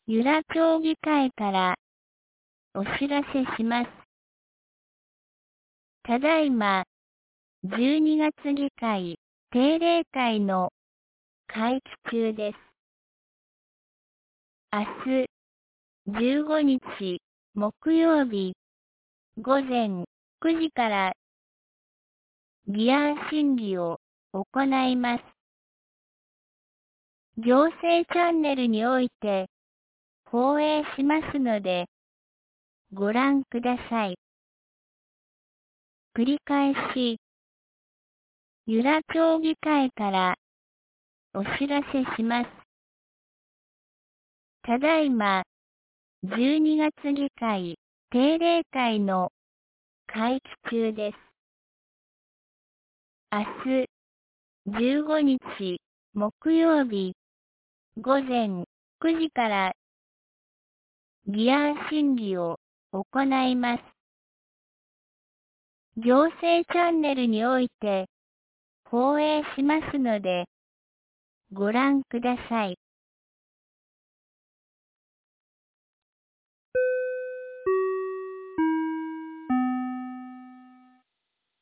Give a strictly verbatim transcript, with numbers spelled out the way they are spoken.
由良町議会からお知らせします。ただいま、じゅうにがつ議会定例会の会期中です。明日、じゅうごにち木曜日、午前くじから議案審議を行います。行政チャンネルにおいて放映しますので、ご覧ください。繰り返し、由良町議会からお知らせします。ただいま、じゅうにがつ議会定例会の会期中です。明日、じゅうごにち木曜日、午前くじから議案審議を行います。行政チャンネルにおいて放映しますので、ご覧ください。